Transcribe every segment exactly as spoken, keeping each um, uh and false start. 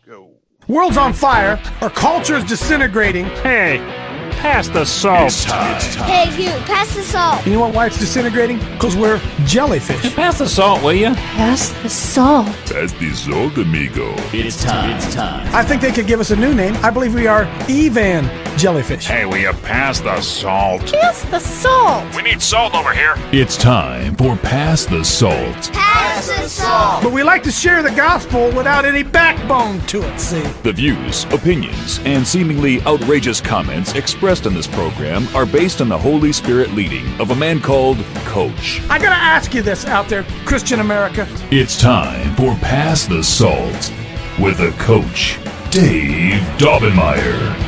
go. World's on fire. Our culture is disintegrating. Hey, pass the salt. It's time. It's time. Hey, Hugh, pass the salt. You know what, why it's disintegrating? Because we're jellyfish. Pass the salt, will you? Pass the salt. Pass the salt, amigo. It's time. It's time. I think they could give us a new name. I believe we are Evan jellyfish. Hey, will you pass the salt? Pass the salt. We need salt over here. It's time for Pass the Salt. Pass the salt. But we like to share the gospel without any backbone to it, see? The views, opinions, and seemingly outrageous comments expressed in this program are based on the Holy Spirit leading of a man called Coach. I gotta ask you this out there, Christian America. It's time for Pass the Salt with the Coach, Dave Daubenmire.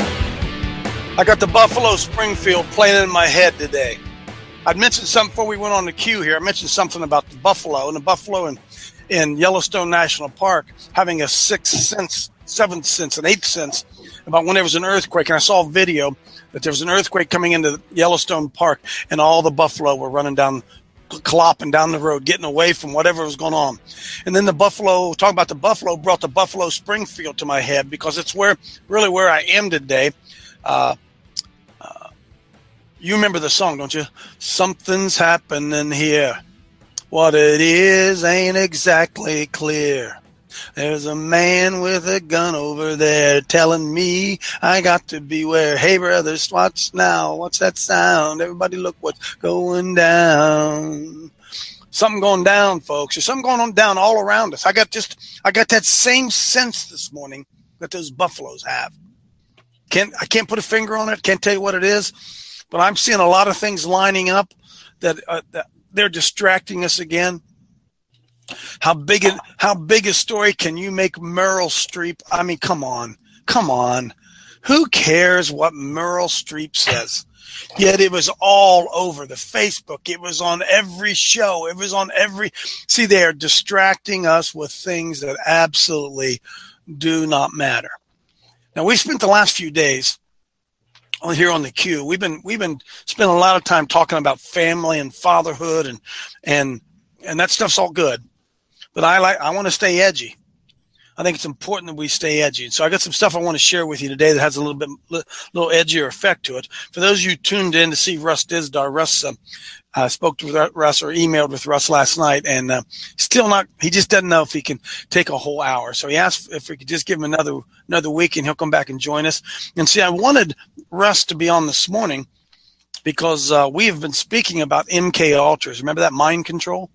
I got the Buffalo Springfield playing in my head today. I'd mentioned something before we went on the queue here. I mentioned something about the buffalo and the buffalo in, in Yellowstone National Park having a sixth sense, seventh sense, and eighth sense about when there was an earthquake. And I saw a video that there was an earthquake coming into Yellowstone Park and all the buffalo were running down, clopping down the road, getting away from whatever was going on. And then the buffalo, talking about the buffalo, brought the Buffalo Springfield to my head because it's where, really where I am today. Uh, uh, you remember the song, don't you? Something's happening here. What it is ain't exactly clear. There's a man with a gun over there telling me I got to beware. Hey, brothers, watch now. What's that sound? Everybody look what's going down. Something going down, folks. There's something going on down all around us. I got just, I got that same sense this morning that those buffaloes have. Can't, I can't put a finger on it. Can't tell you what it is, but I'm seeing a lot of things lining up that, uh, that they're distracting us again. How big, a, how big a story can you make Meryl Streep? I mean, come on, come on. Who cares what Meryl Streep says? Yet it was all over the Facebook. It was on every show. It was on every, see, they are distracting us with things that absolutely do not matter. Now, we spent the last few days on here on the queue. We've been we've been spending a lot of time talking about family and fatherhood, and and and that stuff's all good. But I like I want to stay edgy. I think it's important that we stay edgy. So I got some stuff I want to share with you today that has a little bit little edgier effect to it. For those of you tuned in to see Russ Dizdar, Russ uh, uh, spoke to Russ or emailed with Russ last night, and uh, still not. He just doesn't know if he can take a whole hour. So he asked if we could just give him another another week, and he'll come back and join us. And see, I wanted Russ to be on this morning because uh, we have been speaking about M K Ultras. Remember that mind control?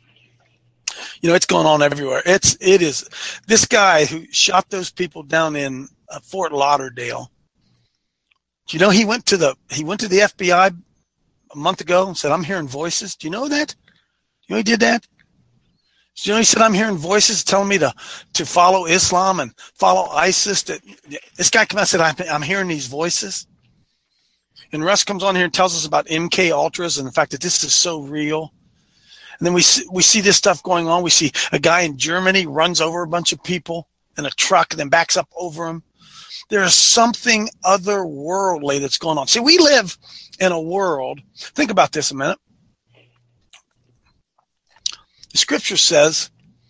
You know, it's going on everywhere. It's, it is this guy who shot those people down in uh, Fort Lauderdale. Do you know, he went to the, he went to the F B I a month ago and said, I'm hearing voices. Do you know that? You know, he did that. Do you know, he said, I'm hearing voices telling me to, to follow Islam and follow ISIS. That this guy came out and said, I'm, I'm hearing these voices. And Russ comes on here and tells us about M K Ultras and the fact that this is so real. And then we see, we see this stuff going on. We see a guy in Germany runs over a bunch of people in a truck and then backs up over them. There is something otherworldly that's going on. See, we live in a world. Think about this a minute. The scripture says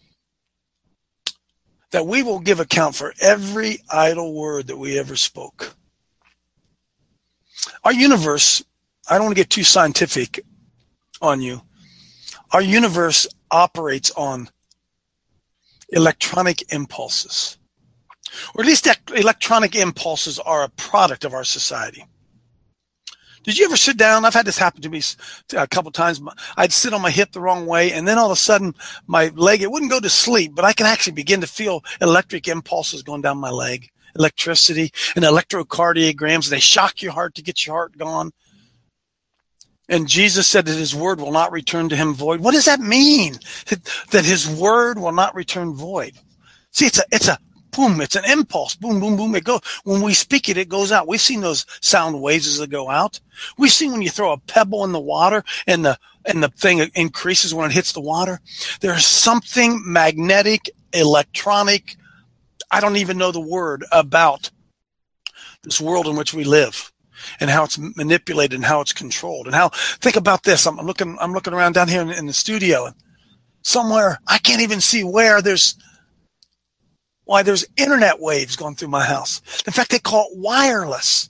that we will give account for every idle word that we ever spoke. Our universe, I don't want to get too scientific on you. Our universe operates on electronic impulses, or at least electronic impulses are a product of our society. Did you ever sit down? I've had this happen to me a couple times. I'd sit on my hip the wrong way, and then all of a sudden, my leg, it wouldn't go to sleep, but I can actually begin to feel electric impulses going down my leg, electricity and electrocardiograms. They shock your heart to get your heart gone. And Jesus said that his word will not return to him void. What does that mean? That his word will not return void. See, it's a, it's a boom. It's an impulse. Boom, boom, boom. It goes, when we speak it, it goes out. We've seen those sound waves as they go out. We've seen when you throw a pebble in the water and the, and the thing increases when it hits the water. There's something magnetic, electronic, I don't even know the word, about this world in which we live. And how it's manipulated and how it's controlled and how, think about this. I'm, I'm looking, I'm looking around down here in, in the studio, and somewhere I can't even see where there's why there's internet waves going through my house. In fact, they call it wireless.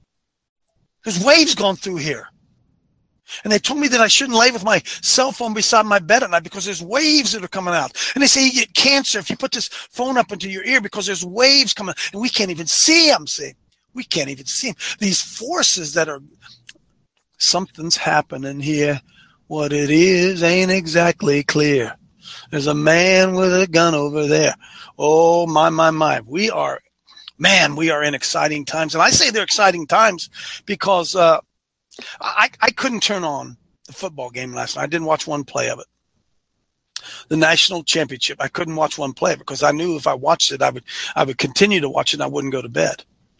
There's waves going through here. And they told me that I shouldn't lay with my cell phone beside my bed at night because there's waves that are coming out. And they say you get cancer if you put this phone up into your ear because there's waves coming. And we can't even see them, see. We can't even see them. These forces that are, something's happening here. What it is ain't exactly clear. There's a man with a gun over there. Oh, my, my, my. We are, man, we are in exciting times. And I say they're exciting times because uh, I, I couldn't turn on the football game last night. I didn't watch one play of it. The national championship, I couldn't watch one play of it because I knew if I watched it, I would I would continue to watch it and I wouldn't go to bed.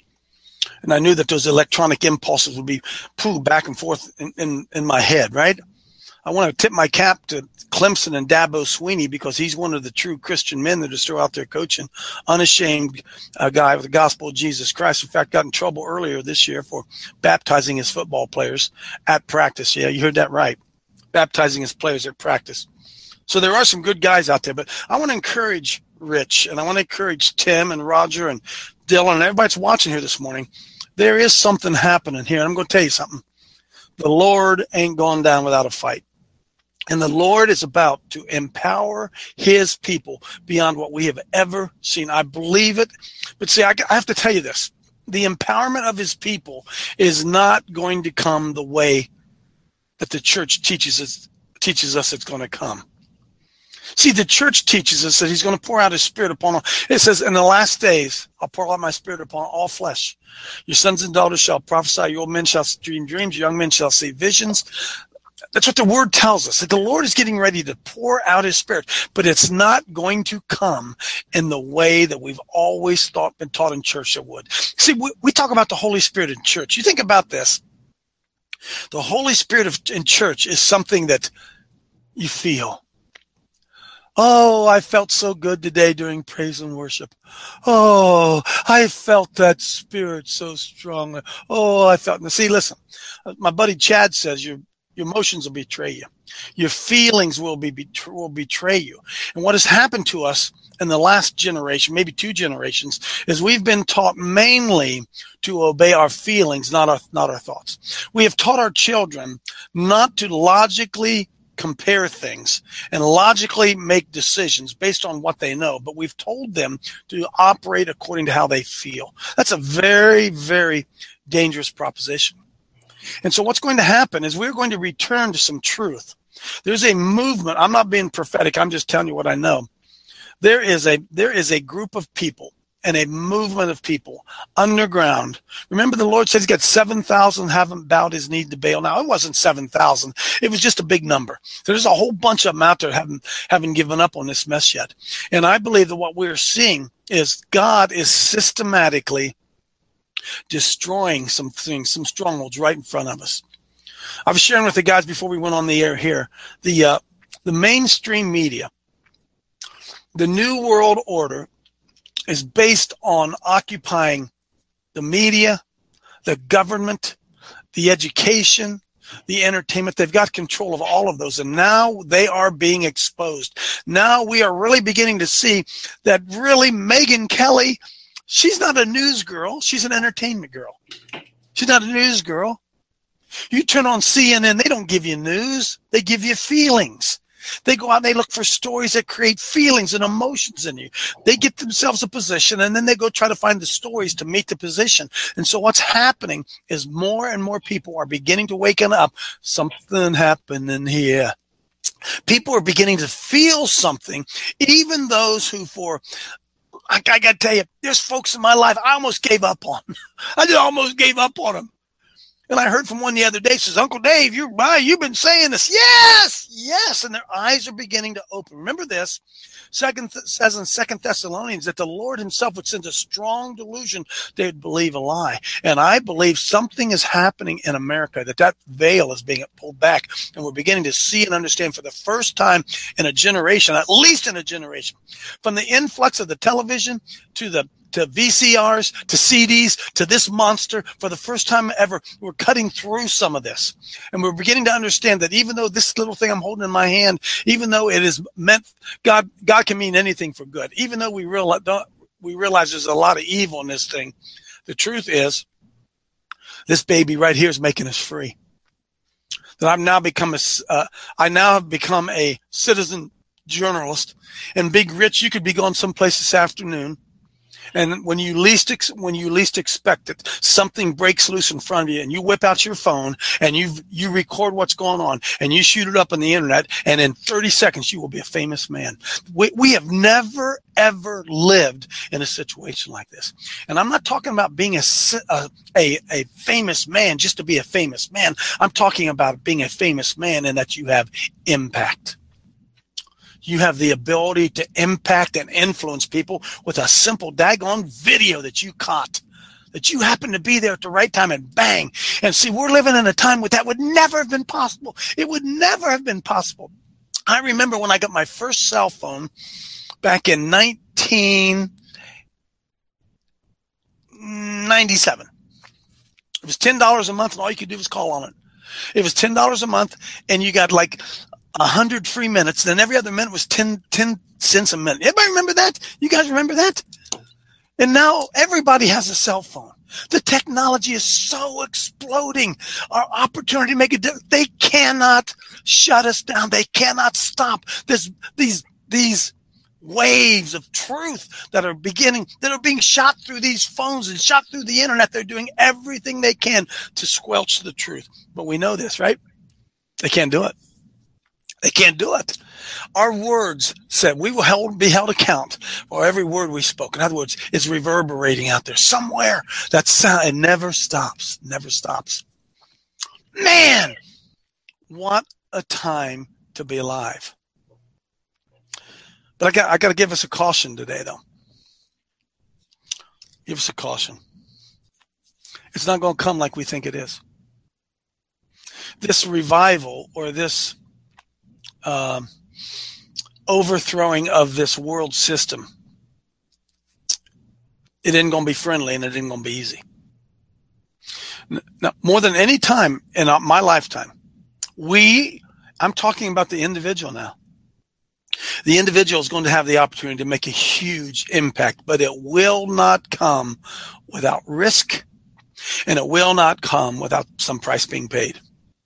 And I knew that those electronic impulses would be pulled back and forth in, in, in my head, right? I want to tip my cap to Clemson and Dabo Sweeney because he's one of the true Christian men that are still out there coaching. Unashamed uh, guy with the gospel of Jesus Christ. In fact, got in trouble earlier this year for baptizing his football players at practice. Yeah, you heard that right. Baptizing his players at practice. So there are some good guys out there. But I want to encourage Rich, and I want to encourage Tim and Roger and Dylan and everybody that's watching here this morning. There is something happening here. I'm going to tell you something. The Lord ain't gone down without a fight. And the Lord is about to empower his people beyond what we have ever seen. I believe it. But see, I, I have to tell you this. The empowerment of his people is not going to come the way that the church teaches us, teaches us it's going to come. See, the church teaches us that he's going to pour out his spirit upon all. It says, in the last days, I'll pour out my spirit upon all flesh. Your sons and daughters shall prophesy. Your old men shall dream dreams. Your young men shall see visions. That's what the word tells us, that the Lord is getting ready to pour out his spirit, but it's not going to come in the way that we've always thought, been taught in church it would. See, we, we talk about the Holy Spirit in church. You think about this. The Holy Spirit of, in church is something that you feel. Oh, I felt so good today during praise and worship. Oh, I felt that spirit so strong. Oh, I felt, see, listen, my buddy Chad says your Your emotions will betray you. Your feelings will be will betray you. And what has happened to us in the last generation, maybe two generations, is we've been taught mainly to obey our feelings, not our not our thoughts. We have taught our children not to logically compare things and logically make decisions based on what they know, but we've told them to operate according to how they feel. That's a very, very dangerous proposition. And so what's going to happen is we're going to return to some truth. There's a movement. I'm not being prophetic. I'm just telling you what I know. There is a there is a group of people and a movement of people underground. Remember, the Lord said he's got seven thousand haven't bowed his knee to Baal. Now, it wasn't seven thousand. It was just a big number. There's a whole bunch of them out there haven't, haven't given up on this mess yet. And I believe that what we're seeing is God is systematically destroying some things, some strongholds right in front of us. I was sharing with the guys before we went on the air here, the uh, the mainstream media, the New World Order is based on occupying the media, the government, the education, the entertainment. They've got control of all of those, and now they are being exposed. Now we are really beginning to see that really Megyn Kelly, she's not a news girl. She's an entertainment girl. She's not a news girl. You turn on C N N, they don't give you news. They give you feelings. They go out and they look for stories that create feelings and emotions in you. They get themselves a position, and then they go try to find the stories to meet the position. And so what's happening is more and more people are beginning to waken up. Something happening here. People are beginning to feel something, even those who for I, I got to tell you, there's folks in my life I almost gave up on. I just almost gave up on them. And I heard from one the other day, says, Uncle Dave, you're right. You've been saying this. Yes, yes. And their eyes are beginning to open. Remember this. Second th- says in Second Thessalonians that the Lord himself would send a strong delusion they would believe a lie. And I believe something is happening in America, that that veil is being pulled back. And we're beginning to see and understand for the first time in a generation, at least in a generation, from the influx of the television to the to V C Rs, to C Ds, to this monster, for the first time ever, we're cutting through some of this. And we're beginning to understand that even though this little thing I'm holding in my hand, even though it is meant, God, God can mean anything for good. Even though we realize, don't, we realize there's a lot of evil in this thing. The truth is, this baby right here is making us free. That I've now become a, uh, I now have become a citizen journalist. And Big Rich, you could be going someplace this afternoon, and when you least ex- when you least expect it, something breaks loose in front of you, and you whip out your phone and you you record what's going on, and you shoot it up on the internet, and in thirty seconds you will be a famous man. We we have never ever lived in a situation like this, and I'm not talking about being a a a, a famous man just to be a famous man. I'm talking about being a famous man in that you have impact. You have the ability to impact and influence people with a simple daggone video that you caught, that you happened to be there at the right time, and bang. And see, we're living in a time where that would never have been possible. It would never have been possible. I remember when I got my first cell phone back in nineteen ninety-seven. It was ten dollars a month, and all you could do was call on it. It was ten dollars a month, and you got like a hundred free minutes. Then every other minute was ten, ten cents a minute. Everybody remember that? You guys remember that? And now everybody has a cell phone. The technology is so exploding. Our opportunity to make a difference, they cannot shut us down. They cannot stop this, these, these waves of truth that are beginning, that are being shot through these phones and shot through the internet. They're doing everything they can to squelch the truth. But we know this, right? They can't do it. They can't do it. Our words said we will held, be held account for every word we spoke. In other words, it's reverberating out there somewhere. That sound, it never stops, never stops. Man, what a time to be alive. But I got, I got to give us a caution today, though. Give us a caution. It's not going to come like we think it is. This revival or this Um, overthrowing of this world system, it isn't going to be friendly, and it isn't going to be easy. Now, more than any time in my lifetime, we, I'm talking about the individual now. The individual is going to have the opportunity to make a huge impact, but it will not come without risk, and it will not come without some price being paid.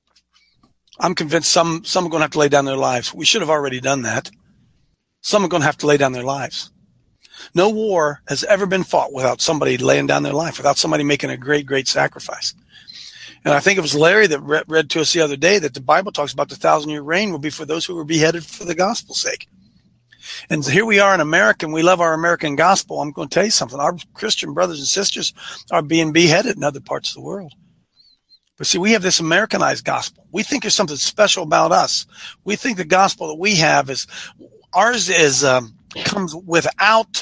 I'm convinced some, some are going to have to lay down their lives. We should have already done that. Some are going to have to lay down their lives. No war has ever been fought without somebody laying down their life, without somebody making a great, great sacrifice. And I think it was Larry that read, read to us the other day that the Bible talks about the thousand-year reign will be for those who were beheaded for the gospel's sake. And here we are in America, and we love our American gospel. I'm going to tell you something. Our Christian brothers and sisters are being beheaded in other parts of the world. But see, we have this Americanized gospel. We think there's something special about us. We think the gospel that we have is, ours is, um, comes without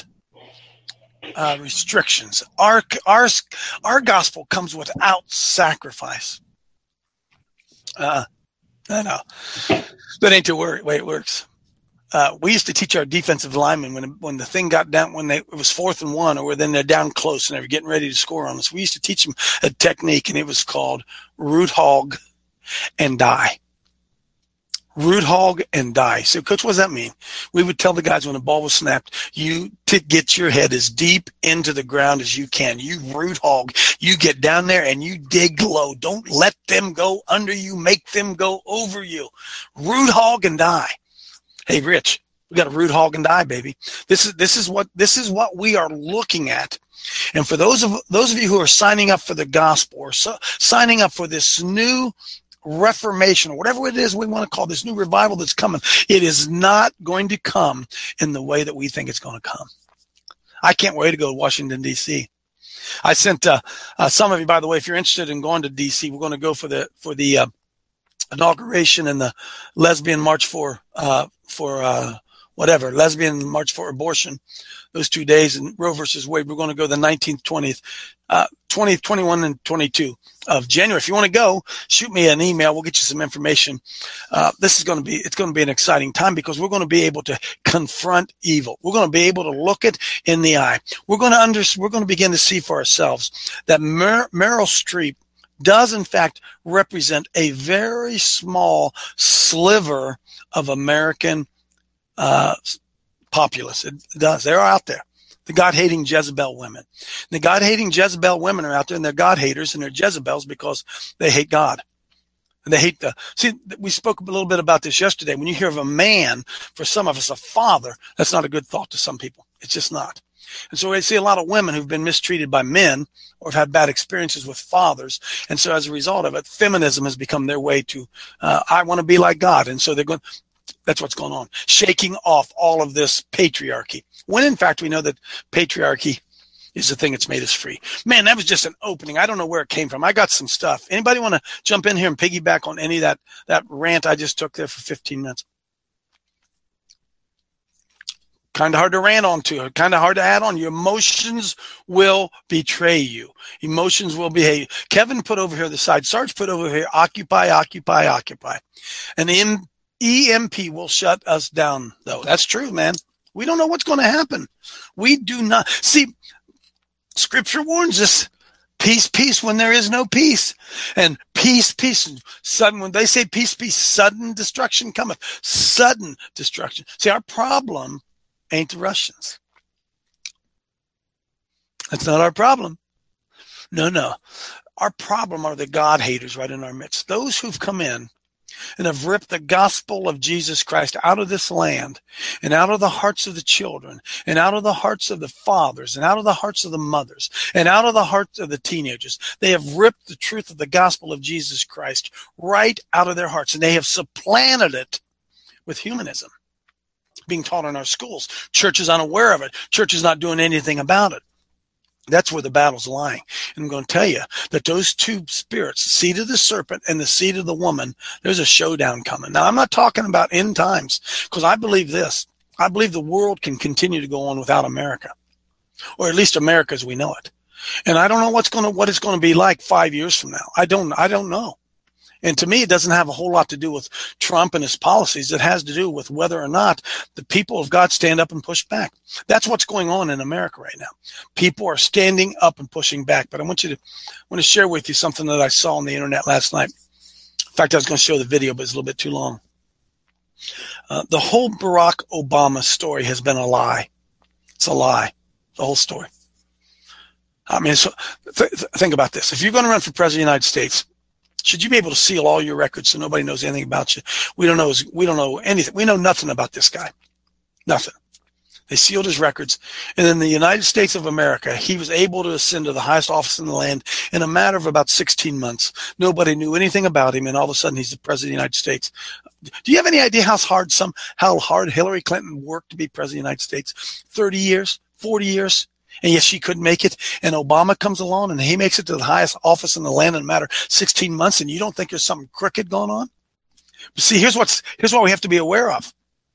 uh, restrictions. Our, ours, our gospel comes without sacrifice. Uh, no, no. That ain't the way it works. Uh, we used to teach our defensive linemen when when the thing got down, when they, it was fourth and one, or then they're down close and they were getting ready to score on us. We used to teach them a technique, and it was called root hog and die. Root hog and die. So, Coach, what does that mean? We would tell the guys when the ball was snapped, you to get your head as deep into the ground as you can. You root hog. You get down there and you dig low. Don't let them go under you. Make them go over you. Root hog and die. Hey, Rich, we got to root hog and die, baby. This is this is what this is what we are looking at. And for those of those of you who are signing up for the gospel, or so, signing up for this new reformation, or whatever it is we want to call this new revival that's coming, it is not going to come in the way that we think it's going to come. I can't wait to go to Washington, D C. I sent uh, uh, some of you, by the way, if you're interested in going to D C, we're going to go for the for the uh, inauguration and the lesbian march for uh, for uh, whatever, lesbian march for abortion, those two days in Roe versus Wade. We're going to go the nineteenth, twentieth, uh, twentieth, twenty-first, and twenty-second of January. If you want to go, shoot me an email. We'll get you some information. Uh, this is going to be, it's going to be an exciting time because we're going to be able to confront evil. We're going to be able to look it in the eye. We're going to under, we're going to begin to see for ourselves that Mer- Meryl Streep does in fact represent a very small sliver of American uh, populace. It does. They're out there. The God-hating Jezebel women. The God-hating Jezebel women are out there, and they're God-haters, and they're Jezebels because they hate God. And they hate the, see, we spoke a little bit about this yesterday. When you hear of a man, for some of us, a father, that's not a good thought to some people. It's just not. And so I see a lot of women who've been mistreated by men or have had bad experiences with fathers. And so as a result of it, feminism has become their way to, uh, I want to be like God. And so they're going, that's what's going on. Shaking off all of this patriarchy. When in fact, we know that patriarchy is the thing that's made us free. Man, that was just an opening. I don't know where it came from. I got some stuff. Anybody want to jump in here and piggyback on any of that, that rant I just took there for fifteen minutes? Kind of hard to rant on to, kind of hard to add on. Your emotions will betray you. Emotions will behave. Kevin put over here the side. Sarge put over here, occupy, occupy, occupy. And the E M P will shut us down, though. That's true, man. We don't know what's going to happen. We do not. See, Scripture warns us, peace, peace when there is no peace. And peace, peace, sudden, when they say peace, peace, sudden destruction cometh. Sudden destruction. See, our problem ain't the Russians. That's not our problem. No, no. Our problem are the God haters right in our midst. Those who've come in and have ripped the gospel of Jesus Christ out of this land and out of the hearts of the children and out of the hearts of the fathers and out of the hearts of the mothers and out of the hearts of the teenagers. They have ripped the truth of the gospel of Jesus Christ right out of their hearts, and they have supplanted it with humanism being taught in our schools. Church is unaware of it. Church is not doing anything about it. That's where the battle's lying. And I'm going to tell you that those two spirits, the seed of the serpent and the seed of the woman, there's a showdown coming. Now, I'm not talking about end times, because I believe this. I believe the world can continue to go on without America, or at least America as we know it. And I don't know what's going to, what it's going to be like five years from now. I don't, I don't know. And to me, it doesn't have a whole lot to do with Trump and his policies. It has to do with whether or not the people of God stand up and push back. That's what's going on in America right now. People are standing up and pushing back. But I want you to, I want to share with you something that I saw on the internet last night. In fact, I was going to show the video, but it's a little bit too long. Uh, the whole Barack Obama story has been a lie. It's a lie. The whole story. I mean, so th- th- think about this. If you're going to run for president of the United States, should you be able to seal all your records so nobody knows anything about you? We don't know. We don't know anything. We know nothing about this guy. Nothing. They sealed his records. And in the United States of America, he was able to ascend to the highest office in the land in a matter of about sixteen months. Nobody knew anything about him, and all of a sudden he's the president of the United States. Do you have any idea how hard some, how hard Hillary Clinton worked to be president of the United States? thirty years, forty years? And yes, she couldn't make it. And Obama comes along and he makes it to the highest office in the land in a matter of sixteen months. And you don't think there's something crooked going on? But see, here's what's, here's what we have to be aware of.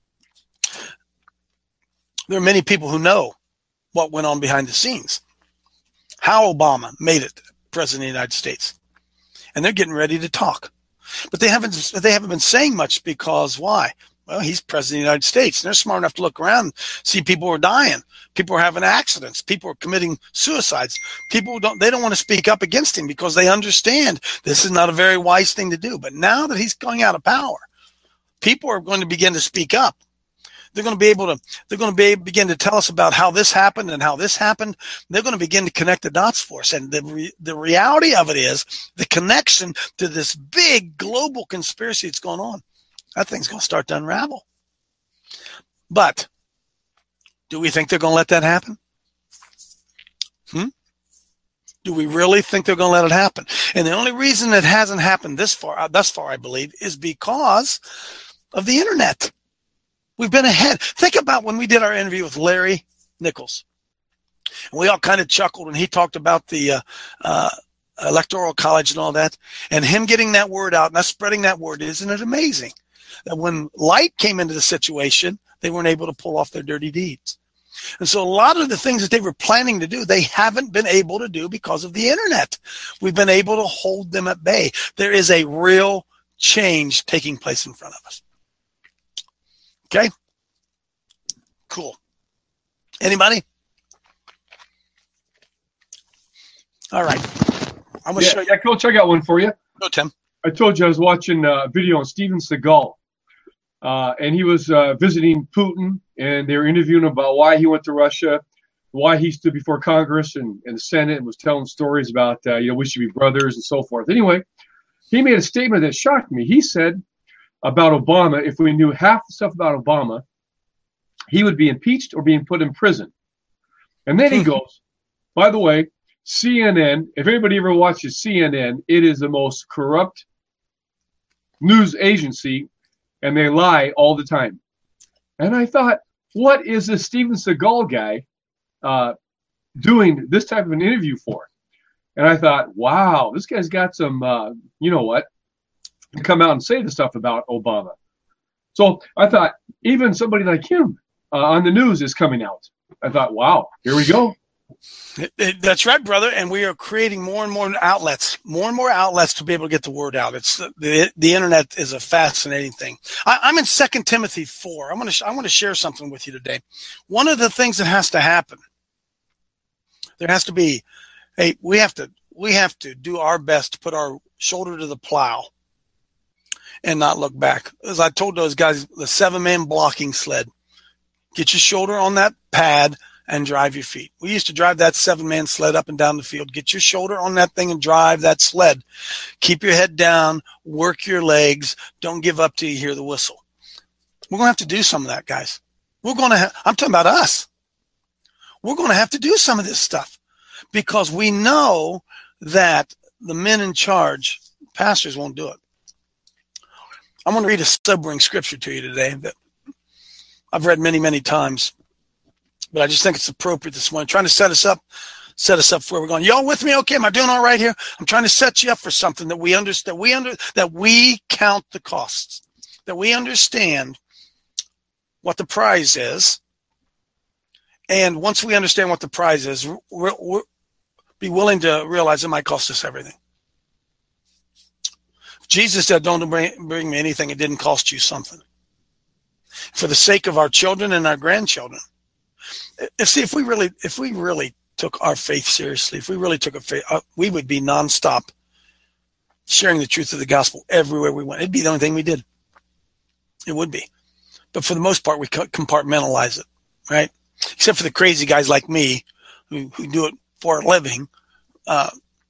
There are many people who know what went on behind the scenes, how Obama made it president of the United States. And they're getting ready to talk, but they haven't, they haven't been saying much because why? Well, he's president of the United States, and they're smart enough to look around and see people are dying. People are having accidents. People are committing suicides. People don't, they don't want to speak up against him because they understand this is not a very wise thing to do. But now that he's going out of power, people are going to begin to speak up. They're going to be able to, they're going to be begin to tell us about how this happened and how this happened. They're going to begin to connect the dots for us. And the re, the reality of it is the connection to this big global conspiracy that's going on. That thing's going to start to unravel. But do we think they're going to let that happen? Hmm? Do we really think they're going to let it happen? And the only reason it hasn't happened this far, thus far, I believe, is because of the internet. We've been ahead. Think about when we did our interview with Larry Nichols. And we all kind of chuckled, and he talked about the uh, uh, Electoral College and all that, and him getting that word out and us spreading that word. Isn't it amazing that when light came into the situation, they weren't able to pull off their dirty deeds? And so a lot of the things that they were planning to do, they haven't been able to do because of the internet. We've been able to hold them at bay. There is a real change taking place in front of us. Okay? Cool. Anybody? All right. I'm going to yeah, show you. Yeah, Coach, I got one for you. Go, Tim. I told you I was watching a video on Steven Seagal, uh, and he was uh, visiting Putin, and they were interviewing him about why he went to Russia. why he stood before Congress and, and the Senate and was telling stories about, uh, you know, we should be brothers and so forth. Anyway, he made a statement that shocked me. He said about Obama, if we knew half the stuff about Obama, he would be impeached or being put in prison. And then he goes, by the way, C N N, if anybody ever watches C N N, it is the most corrupt news agency, and they lie all the time. And I thought, what is this Steven Seagal guy uh, doing this type of an interview for? And I thought, wow, this guy's got some, uh, you know what, to come out and say the stuff about Obama. So I thought, even somebody like him uh, on the news is coming out. I thought, wow, here we go. That's right, brother. And we are creating more and more outlets, more and more outlets to be able to get the word out. It's the the internet is a fascinating thing. I, I'm in Second Timothy four. I'm going to I want to share something with you today. One of the things that has to happen, there has to be, hey, we have to we have to do our best to put our shoulder to the plow and not look back. As I told those guys, the seven man blocking sled. Get your shoulder on that pad and drive your feet. We used to drive that seven-man sled up and down the field. Get your shoulder on that thing and drive that sled. Keep your head down. Work your legs. Don't give up till you hear the whistle. We're going to have to do some of that, guys. We're going to have, I'm talking about us. We're going to have to do some of this stuff because we know that the men in charge, pastors, won't do it. I'm going to read a sobering scripture to you today that I've read many, many times. But I just think it's appropriate this morning. I'm trying to set us up, set us up for where we're going. Y'all with me? Okay, am I doing all right here? I'm trying to set you up for something that we understand. We under that we count the costs, that we understand what the prize is, and once we understand what the prize is, we're, we're be willing to realize it might cost us everything. Jesus said, "Don't bring, bring me anything; it didn't cost you something." For the sake of our children and our grandchildren. If see if we really if we really took our faith seriously, if we really took a faith, uh, we would be nonstop sharing the truth of the gospel everywhere we went. It'd be the only thing we did. It would be, but for the most part, we compartmentalize it, right? Except for the crazy guys like me who, who do it for a living. Uh,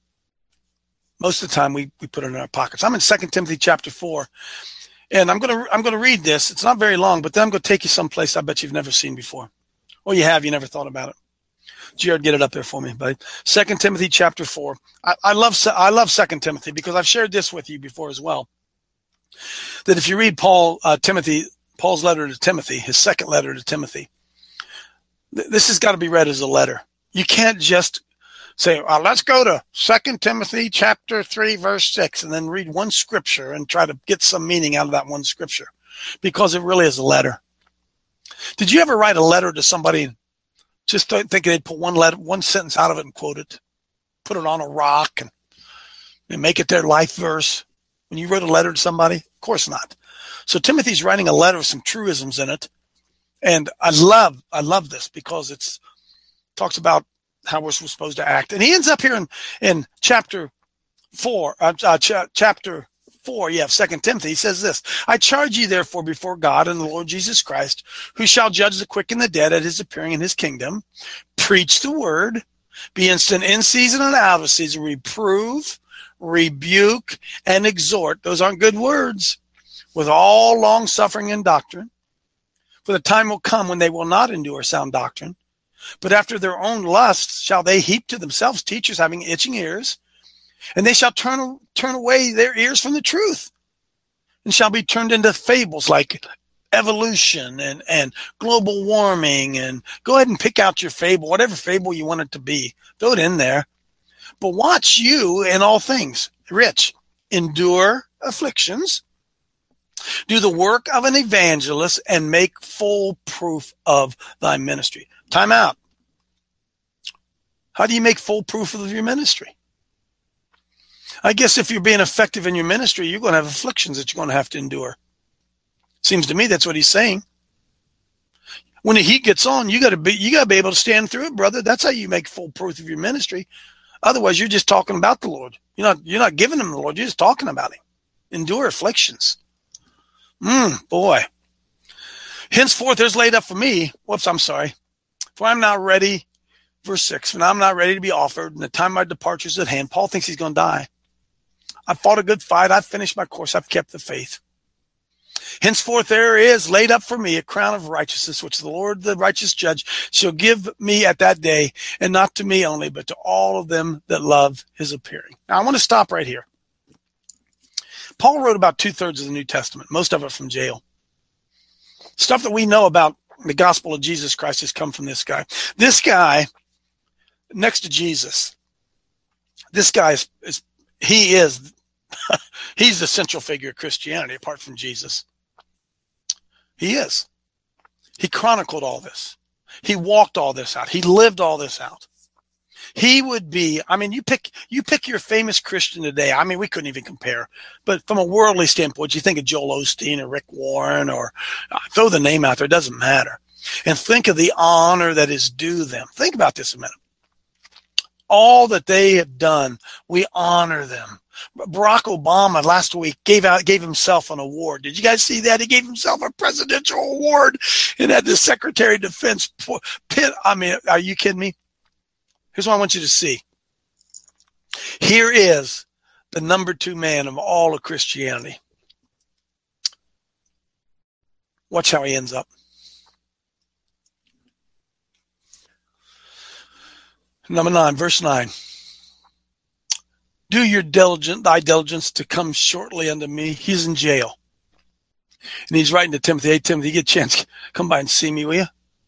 most of the time, we we put it in our pockets. I'm in Second Timothy chapter four, and I'm gonna I'm gonna read this. It's not very long, but then I'm gonna take you someplace I bet you've never seen before. Or you have, you never thought about it. Jared, get it up there for me, buddy. Second Timothy chapter four. I, I love I love Second Timothy because I've shared this with you before as well. That if you read Paul uh, Timothy Paul's letter to Timothy, his second letter to Timothy, th- this has got to be read as a letter. You can't just say, oh, let's go to Second Timothy chapter three, verse six, and then read one scripture and try to get some meaning out of that one scripture, because it really is a letter. Did you ever write a letter to somebody and just think they'd put one letter, one sentence out of it and quote it, put it on a rock and, and make it their life verse? When you wrote a letter to somebody? Of course not. So Timothy's writing a letter with some truisms in it. And I love, I love this because it's talks about how we're supposed to act. And he ends up here in, in chapter four, uh, uh, ch- chapter four, yeah, Second Timothy. He says this: I charge you therefore before God and the Lord Jesus Christ, who shall judge the quick and the dead at his appearing in his kingdom. Preach the word, be instant in season and out of season, reprove, rebuke, and exhort. Those aren't good words. With all long suffering and doctrine. For the time will come when they will not endure sound doctrine, but after their own lusts shall they heap to themselves teachers having itching ears, and they shall turn turn away their ears from the truth, and shall be turned into fables like evolution and, and global warming. And go ahead and pick out your fable, whatever fable you want it to be. Throw it in there. But watch you in all things, rich, endure afflictions, do the work of an evangelist, and make full proof of thy ministry. Time out. How do you make full proof of your ministry? I guess if you're being effective in your ministry, you're going to have afflictions that you're going to have to endure. Seems to me that's what he's saying. When the heat gets on, you got to be you got to be able to stand through it, brother. That's how you make full proof of your ministry. Otherwise, you're just talking about the Lord. You're not you're not giving him the Lord. You're just talking about him. Endure afflictions. Mm, boy. Henceforth, there's laid up for me. Whoops, I'm sorry. For I'm now ready Verse six, "For now I'm not ready to be offered, and the time of my departure is at hand." Paul thinks he's going to die. "I've fought a good fight. I've finished my course. I've kept the faith. Henceforth there is laid up for me a crown of righteousness, which the Lord, the righteous judge, shall give me at that day, and not to me only, but to all of them that love his appearing." Now I want to stop right here. Paul wrote about two-thirds of the New Testament, most of it from jail. Stuff that we know about the gospel of Jesus Christ has come from this guy. This guy, next to Jesus, this guy is, is he is, he's the central figure of Christianity apart from Jesus. He is. He chronicled all this. He walked all this out. He lived all this out. He would be, I mean, you pick, you pick your famous Christian today. I mean, we couldn't even compare, but from a worldly standpoint, you think of Joel Osteen or Rick Warren, or uh, throw the name out there. It doesn't matter. And think of the honor that is due them. Think about this a minute. All that they have done, we honor them. Barack Obama last week gave out, gave himself an award. Did you guys see that? He gave himself a presidential award and had the Secretary of Defense pit. I mean, are you kidding me? Here's what I want you to see. Here is the number two man of all of Christianity. Watch how he ends up. Number nine, verse nine. "Do your diligent, thy diligence to come shortly unto me." He's in jail. And he's writing to Timothy, "Hey, Timothy, you get a chance, come by and see me, will you?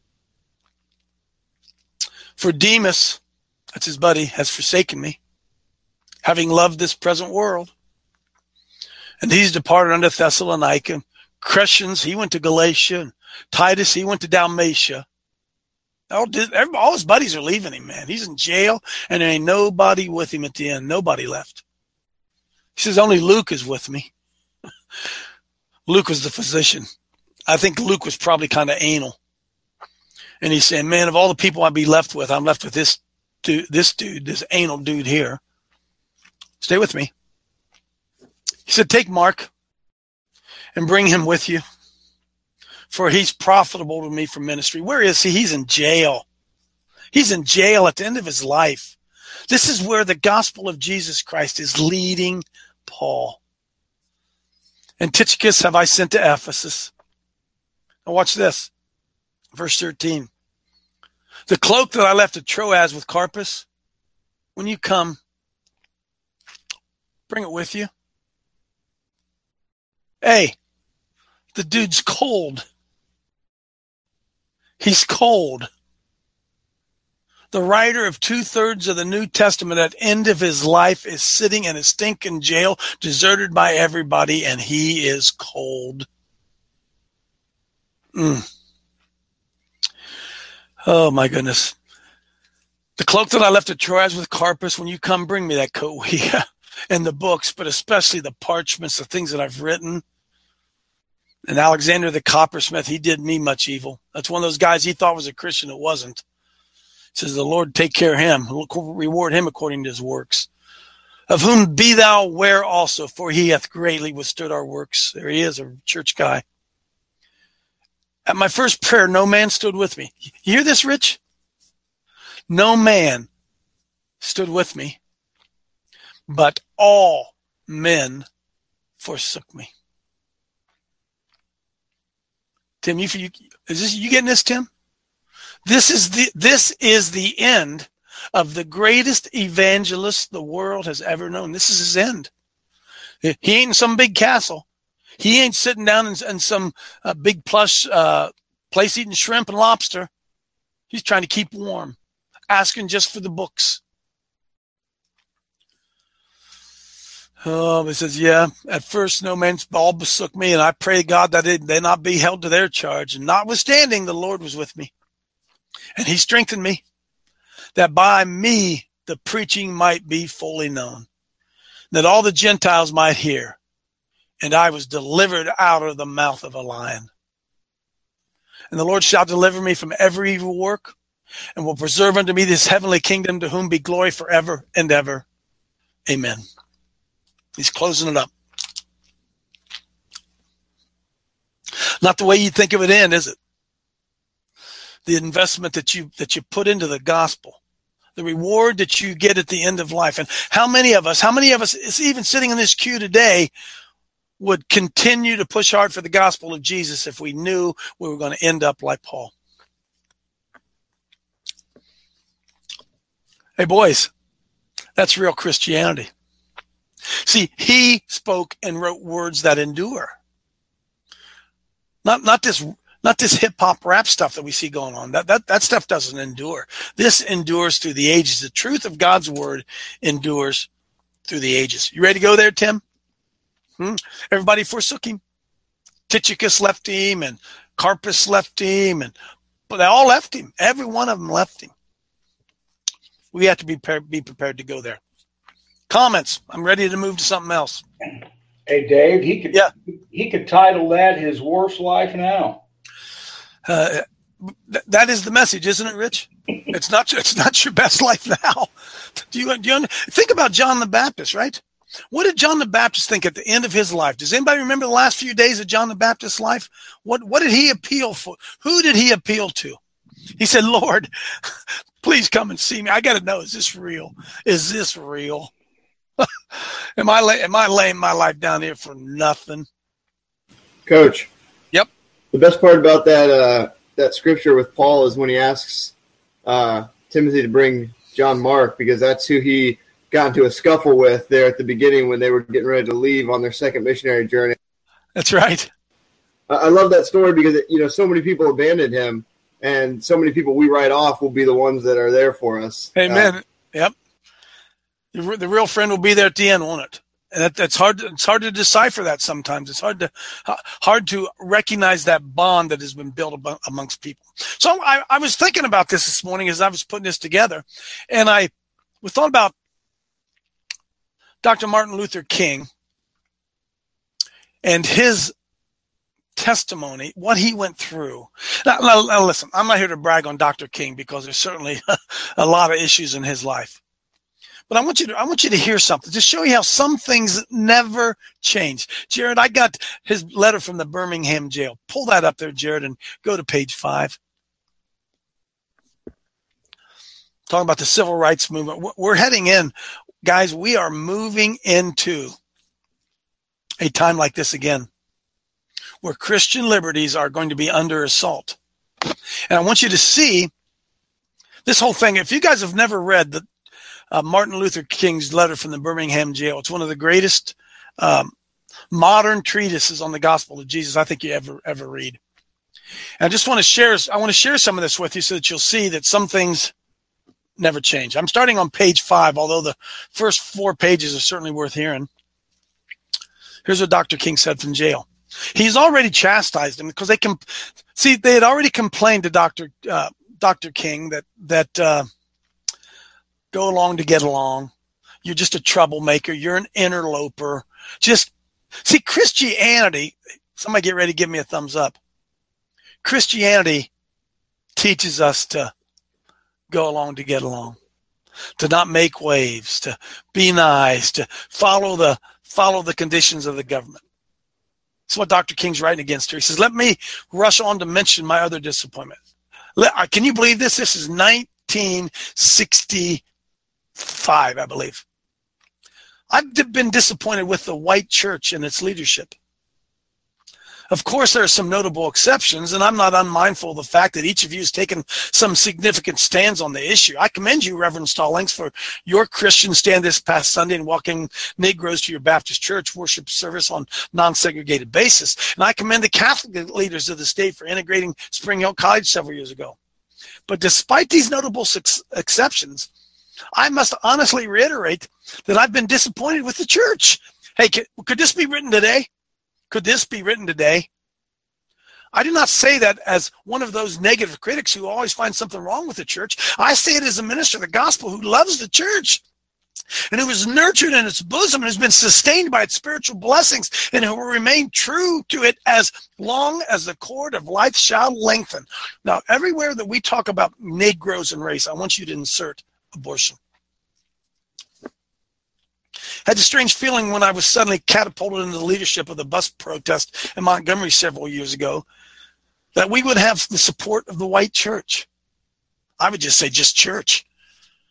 For Demas," that's his buddy, "has forsaken me, having loved this present world. And he's departed unto Thessalonica. Crescens, he went to Galatia. And Titus, he went to Dalmatia." All, all his buddies are leaving him, man. He's in jail, and there ain't nobody with him at the end. Nobody left. He says, "Only Luke is with me." Luke was the physician. I think Luke was probably kind of anal. And he's saying, "Man, of all the people I'd be left with, I'm left with this dude, this dude, this anal dude here. Stay with me." He said, "Take Mark and bring him with you, for he's profitable to me for ministry." Where is he? He's in jail. He's in jail at the end of his life. This is where the gospel of Jesus Christ is leading Paul. "And Tychicus have I sent to Ephesus." Now watch this. Verse thirteen. "The cloak that I left at Troas with Carpus, when you come, bring it with you." Hey, the dude's cold. He's cold. The writer of two-thirds of the New Testament at the end of his life is sitting in a stinking jail, deserted by everybody, and he is cold. Mm. Oh, my goodness. "The cloak that I left at Troas with Carpus, when you come, bring me that coat." Yeah. And the books, but especially the parchments, the things that I've written. And Alexander the coppersmith, he did me much evil. That's one of those guys he thought was a Christian. It wasn't. He says, "The Lord take care of him, reward him according to his works. Of whom be thou aware also, for he hath greatly withstood our works." There he is, a church guy. "At my first prayer, no man stood with me." You hear this, Rich? "No man stood with me, but all men forsook me." Tim, you, you is this you getting this, Tim? This is the this is the end of the greatest evangelist the world has ever known. This is his end. He ain't in some big castle. He ain't sitting down in, in some uh, big plush uh, place eating shrimp and lobster. He's trying to keep warm, asking just for the books. Oh, he says, "Yeah, at first no man all forsook me, and I pray God that it, they not be held to their charge. And notwithstanding, the Lord was with me, and he strengthened me, that by me the preaching might be fully known, that all the Gentiles might hear. And I was delivered out of the mouth of a lion. And the Lord shall deliver me from every evil work, and will preserve unto me this heavenly kingdom, to whom be glory forever and ever. Amen." He's closing it up. Not the way you think of it in, is it? The investment that you that you put into the gospel the reward that you get at the end of life. And how many of us, how many of us, is even sitting in this queue today, would continue to push hard for the gospel of Jesus if we knew we were going to end up like Paul? Hey, boys, that's real Christianity. See, he spoke and wrote words that endure. Not, not this, not this hip hop rap stuff that we see going on. That, that, that stuff doesn't endure. This endures through the ages. The truth of God's word endures through the ages. You ready to go there, Tim? Hmm? Everybody forsook him. Tychicus left him, and Carpus left him, and but they all left him. Every one of them left him. We have to be prepared, be prepared to go there. Comments? I'm ready to move to something else. Hey, Dave, he could yeah. he could title that his worst life now. Uh, th- that is the message, isn't it, Rich? It's not. It's not your best life now. Do you? Do you think about John the Baptist? Right. What did John the Baptist think at the end of his life? Does anybody remember the last few days of John the Baptist's life? What What did he appeal for? Who did he appeal to? He said, "Lord, please come and see me. I got to know, is this real? Is this real? am I am I laying my life down here for nothing?" Coach. Yep. The best part about that uh, that scripture with Paul is when he asks uh, Timothy to bring John Mark, because that's who he got into a scuffle with there at the beginning when they were getting ready to leave on their second missionary journey. That's right. I love that story because, you know, so many people abandoned him, and so many people we write off will be the ones that are there for us. Amen. Uh, yep. The, the real friend will be there at the end, won't it? And that, that's hard. To, it's hard to decipher that sometimes. It's hard to hard to recognize that bond that has been built amongst people. So I, I was thinking about this this morning as I was putting this together, and I we thought about Doctor Martin Luther King and his testimony, what he went through. Now, now, now listen, I'm not here to brag on Doctor King because there's certainly a lot of issues in his life. But I want you to, I want you to hear something to show you how some things never change. Jared, I got his letter from the Birmingham jail. Pull that up there, Jared, and go to page five. Talking about the civil rights movement. We're heading in. Guys, we are moving into a time like this again, where Christian liberties are going to be under assault. And I want you to see this whole thing. If you guys have never read the uh, Martin Luther King's letter from the Birmingham jail, it's one of the greatest um, modern treatises on the gospel of Jesus I think you ever ever read. And I just want to share. I want to share some of this with you so that you'll see that some things never change. I'm starting on page five, although the first four pages are certainly worth hearing. Here's what Doctor King said from jail. He's already chastised him because they can see they had already complained to Doctor Uh, Doctor King that that uh, go along to get along. You're just a troublemaker. You're an interloper. Just see Christianity. Somebody get ready to give me a thumbs up. Christianity teaches us to go along to get along, to not make waves, to be nice, to follow the follow the conditions of the government. That's what Doctor King's writing against here. He says, let me rush on to mention my other disappointment. Let, can you believe this? This is nineteen sixty-five, I believe. I've been disappointed with the white church and its leadership. Of course, there are some notable exceptions, and I'm not unmindful of the fact that each of you has taken some significant stands on the issue. I commend you, Reverend Stallings, for your Christian stand this past Sunday in welcoming Negroes to your Baptist church worship service on non-segregated basis. And I commend the Catholic leaders of the state for integrating Spring Hill College several years ago. But despite these notable exceptions, I must honestly reiterate that I've been disappointed with the church. Hey, could, could this be written today? Could this be written today? I do not say that as one of those negative critics who always find something wrong with the church. I say it as a minister of the gospel who loves the church and who is nurtured in its bosom and has been sustained by its spiritual blessings and who will remain true to it as long as the cord of life shall lengthen. Now, everywhere that we talk about Negroes and race, I want you to insert abortion. I had a strange feeling when I was suddenly catapulted into the leadership of the bus protest in Montgomery several years ago that we would have the support of the white church. I would just say just church.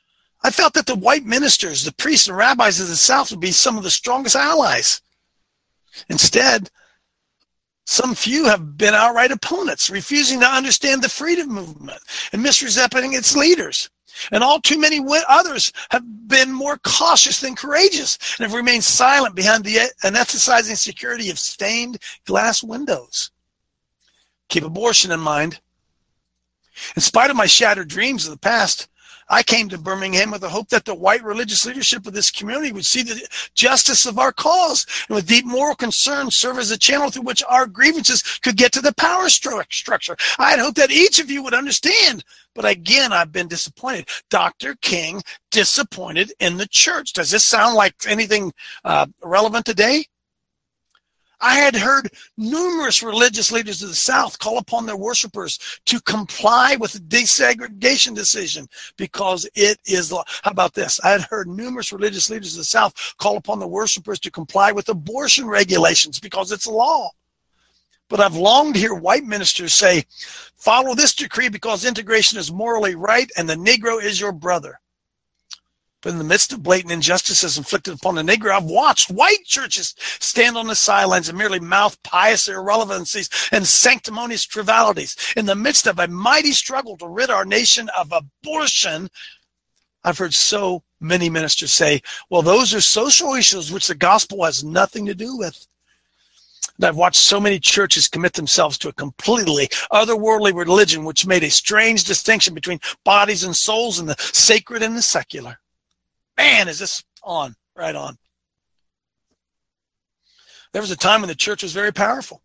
I felt that the white ministers, the priests and rabbis of the South would be some of the strongest allies. Instead, some few have been outright opponents, refusing to understand the freedom movement and misrepresenting its leaders. And all too many others have been more cautious than courageous and have remained silent behind the unemphasizing security of stained glass windows. Keep abortion in mind. In spite of my shattered dreams of the past, I came to Birmingham with the hope that the white religious leadership of this community would see the justice of our cause and with deep moral concern serve as a channel through which our grievances could get to the power stru- structure. I had hoped that each of you would understand, but again, I've been disappointed. Doctor King, disappointed in the church. Does this sound like anything uh, relevant today? I had heard numerous religious leaders of the South call upon their worshipers to comply with the desegregation decision because it is law. How about this? I had heard numerous religious leaders of the South call upon the worshipers to comply with abortion regulations because it's law. But I've longed to hear white ministers say, follow this decree because integration is morally right and the Negro is your brother. But in the midst of blatant injustices inflicted upon the Negro, I've watched white churches stand on the sidelines and merely mouth pious irrelevancies and sanctimonious trivialities. In the midst of a mighty struggle to rid our nation of abortion, I've heard so many ministers say, well, those are social issues which the gospel has nothing to do with. And I've watched so many churches commit themselves to a completely otherworldly religion which made a strange distinction between bodies and souls and the sacred and the secular. Man, is this on, right on. There was a time when the church was very powerful.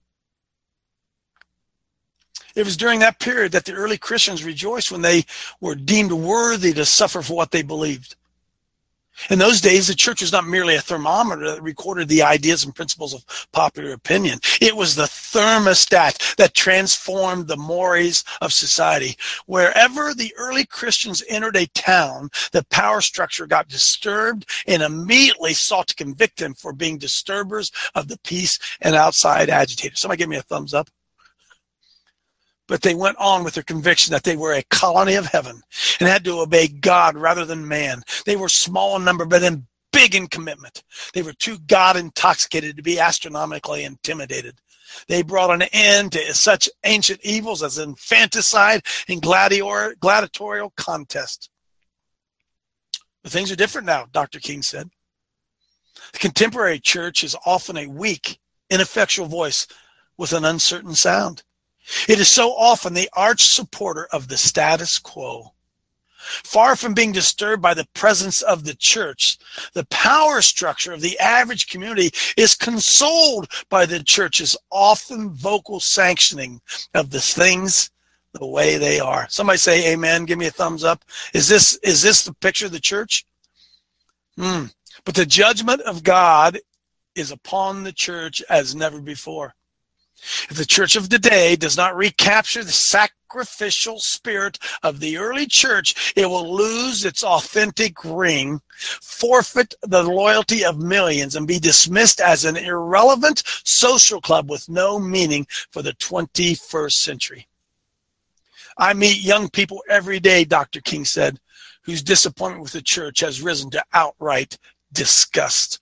It was during that period that the early Christians rejoiced when they were deemed worthy to suffer for what they believed. In those days, the church was not merely a thermometer that recorded the ideas and principles of popular opinion. It was the thermostat that transformed the mores of society. Wherever the early Christians entered a town, the power structure got disturbed and immediately sought to convict them for being disturbers of the peace and outside agitators. Somebody give me a thumbs up. But they went on with their conviction that they were a colony of heaven and had to obey God rather than man. They were small in number, but then big in commitment. They were too God-intoxicated to be astronomically intimidated. They brought an end to such ancient evils as infanticide and gladiator, gladiatorial contest. But things are different now, Doctor King said. The contemporary church is often a weak, ineffectual voice with an uncertain sound. It is so often the arch supporter of the status quo. Far from being disturbed by the presence of the church, the power structure of the average community is consoled by the church's often vocal sanctioning of the things the way they are. Somebody say amen. Give me a thumbs up. Is this, is this the picture of the church? Hmm. But the judgment of God is upon the church as never before. If the church of today does not recapture the sacrificial spirit of the early church, it will lose its authentic ring, forfeit the loyalty of millions, and be dismissed as an irrelevant social club with no meaning for the twenty-first century. I meet young people every day, Doctor King said, whose disappointment with the church has risen to outright disgust.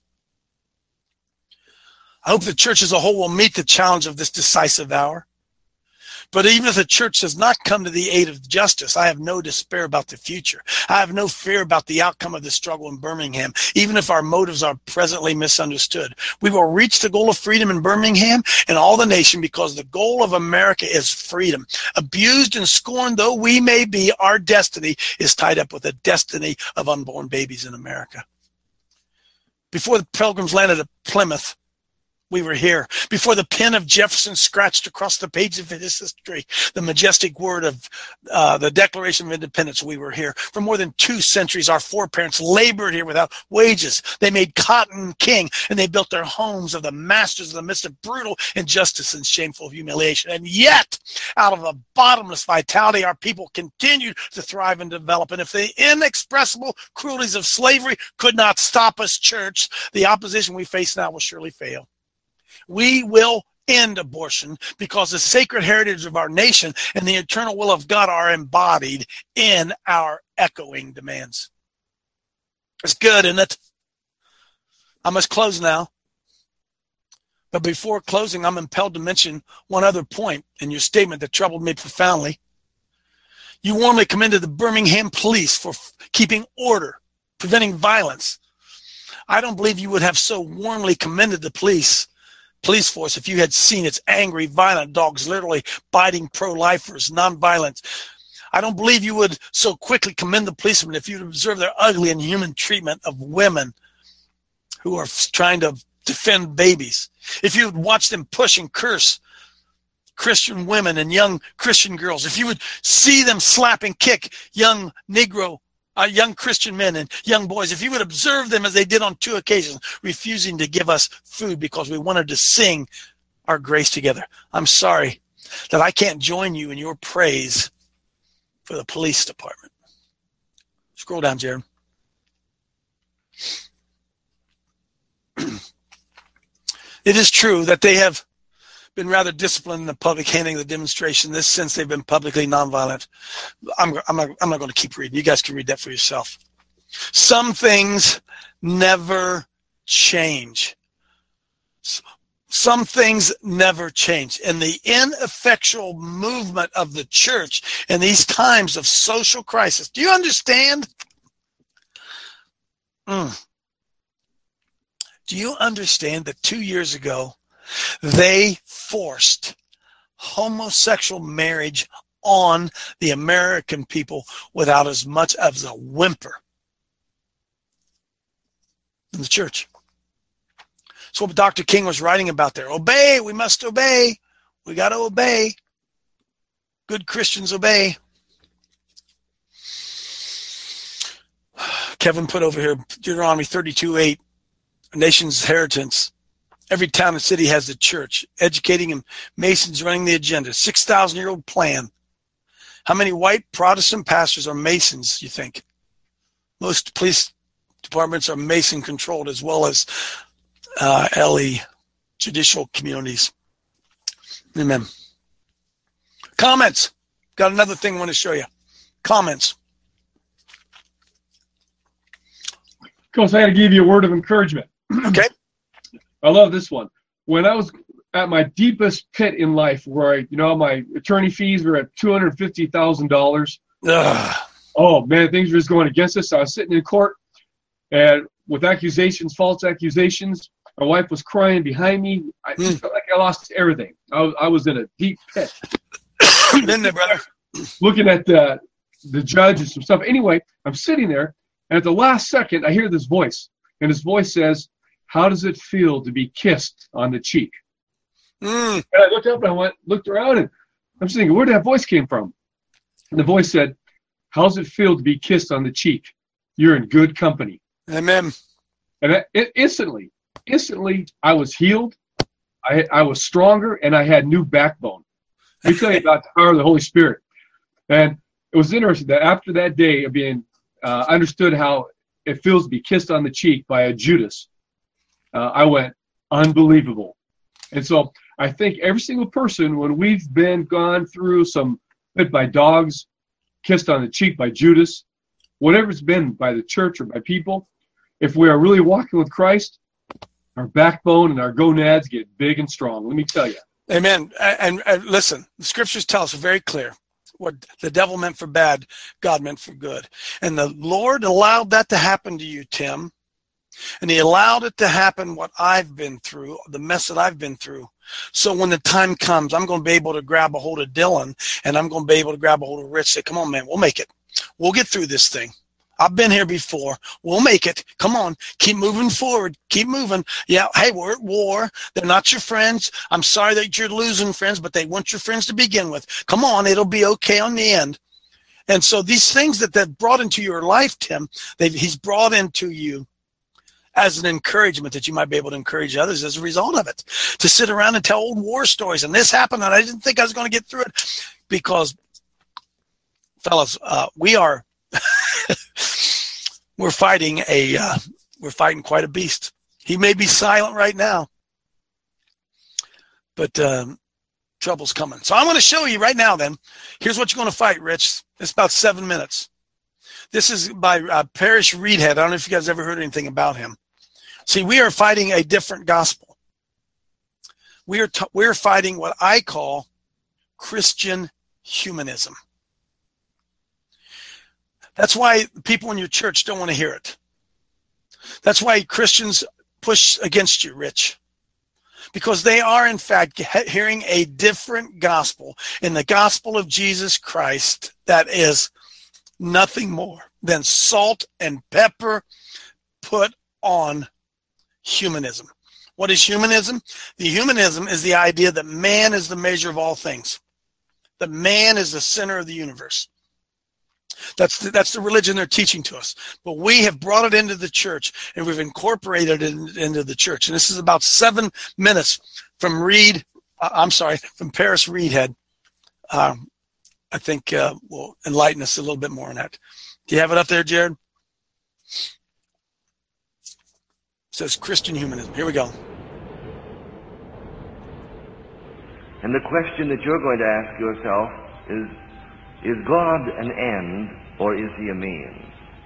I hope the church as a whole will meet the challenge of this decisive hour. But even if the church does not come to the aid of justice, I have no despair about the future. I have no fear about the outcome of the struggle in Birmingham, even if our motives are presently misunderstood. We will reach the goal of freedom in Birmingham and all the nation because the goal of America is freedom. Abused and scorned though we may be, our destiny is tied up with the destiny of unborn babies in America. Before the Pilgrims landed at Plymouth, we were here. Before the pen of Jefferson scratched across the page of his history the majestic word of uh, the Declaration of Independence, we were here. For more than two centuries, our foreparents labored here without wages. They made cotton king, and they built their homes of the masters in the midst of brutal injustice and shameful humiliation. And yet, out of a bottomless vitality, our people continued to thrive and develop. And if the inexpressible cruelties of slavery could not stop us, church, the opposition we face now will surely fail. We will end abortion because the sacred heritage of our nation and the eternal will of God are embodied in our echoing demands. It's good, isn't it? I must close now. But before closing, I'm impelled to mention one other point in your statement that troubled me profoundly. You warmly commended the Birmingham police for f- keeping order, preventing violence. I don't believe you would have so warmly commended the police police force if you had seen its angry, violent dogs literally biting pro-lifers, non-violent. I don't believe you would so quickly commend the policemen if you'd observed their ugly and inhuman treatment of women who are trying to defend babies. If you would watch them push and curse Christian women and young Christian girls, if you would see them slap and kick young Negro, uh, young Christian men and young boys, if you would observe them as they did on two occasions, refusing to give us food because we wanted to sing our grace together. I'm sorry that I can't join you in your praise for the police department. Scroll down, Jared. It is true that they have been rather disciplined in the public handling of the demonstration this since they've been publicly nonviolent. I'm, I'm not, I'm not going to keep reading. You guys can read that for yourself. Some things never change. Some things never change. In the ineffectual movement of the church in these times of social crisis, do you understand? Mm. Do you understand that two years ago, they forced homosexual marriage on the American people without as much as a whimper in the church? That's what Doctor King was writing about there. Obey, we must obey. We got to obey. Good Christians obey. Kevin put over here, Deuteronomy thirty-two eight. A nation's inheritance. Every town and city has a church, educating and Masons running the agenda. six thousand year old plan. How many white Protestant pastors are Masons, you think? Most police departments are Mason controlled, as well as uh, L E, judicial communities. Amen. Comments. Got another thing I want to show you. Comments. Coach, I got to give you a word of encouragement. Okay. I love this one. When I was at my deepest pit in life, where I, you know, my attorney fees were at two hundred fifty thousand dollars. Oh man, things were just going against us. I was sitting in court, and with accusations, false accusations. My wife was crying behind me. I mm. felt like I lost everything. I was, I was in a deep pit. Been there, brother. Looking at the the judge and some stuff. Anyway, I'm sitting there, and at the last second, I hear this voice, and his voice says, "How does it feel to be kissed on the cheek?" Mm. And I looked up and I went, looked around, and I'm just thinking, where did that voice came from? And the voice said, "How does it feel to be kissed on the cheek? You're in good company." Amen. And I, it, instantly, instantly, I was healed. I, I was stronger, and I had new backbone. Let me tell you about the power of the Holy Spirit. And it was interesting that after that day of being, uh, I understood how it feels to be kissed on the cheek by a Judas. Uh, I went, unbelievable. And so I think every single person, when we've been gone through some bit by dogs, kissed on the cheek by Judas, whatever it's been by the church or by people, if we are really walking with Christ, our backbone and our gonads get big and strong. Let me tell you. Amen. And, and, and listen, the scriptures tell us very clear. What the devil meant for bad, God meant for good. And the Lord allowed that to happen to you, Tim. And he allowed it to happen, what I've been through, the mess that I've been through. So when the time comes, I'm going to be able to grab a hold of Dylan, and I'm going to be able to grab a hold of Rich. Say, come on, man, we'll make it. We'll get through this thing. I've been here before. We'll make it. Come on. Keep moving forward. Keep moving. Yeah, hey, we're at war. They're not your friends. I'm sorry that you're losing friends, but they want your friends to begin with. Come on. It'll be okay on the end. And so these things that they've brought into your life, Tim, they've, he's brought into you as an encouragement that you might be able to encourage others as a result of it. To sit around and tell old war stories. And this happened, and I didn't think I was going to get through it. Because, fellas, uh, we are... we're fighting a uh, we're fighting quite a beast. He may be silent right now, but um, trouble's coming. So I'm going to show you right now then. Here's what you're going to fight, Rich. It's about seven minutes. This is by uh, Parrish Reedhead. I don't know if you guys ever heard anything about him. See, we are fighting a different gospel. We are t- we're fighting what I call Christian humanism. That's why people in your church don't want to hear it. That's why Christians push against you, Rich. Because they are, in fact, hearing a different gospel, in the gospel of Jesus Christ, that is nothing more than salt and pepper put on humanism. What is humanism? The humanism is the idea that man is the measure of all things. That man is the center of the universe. That's the, that's the religion they're teaching to us. But we have brought it into the church, and we've incorporated it in, into the church. And this is about seven minutes from Reed, uh, I'm sorry, from Parrish Reedhead. Um, I think uh, will enlighten us a little bit more on that. Do you have it up there, Jared? It says Christian humanism. Here we go. And the question that you're going to ask yourself is, is God an end, or is he a means?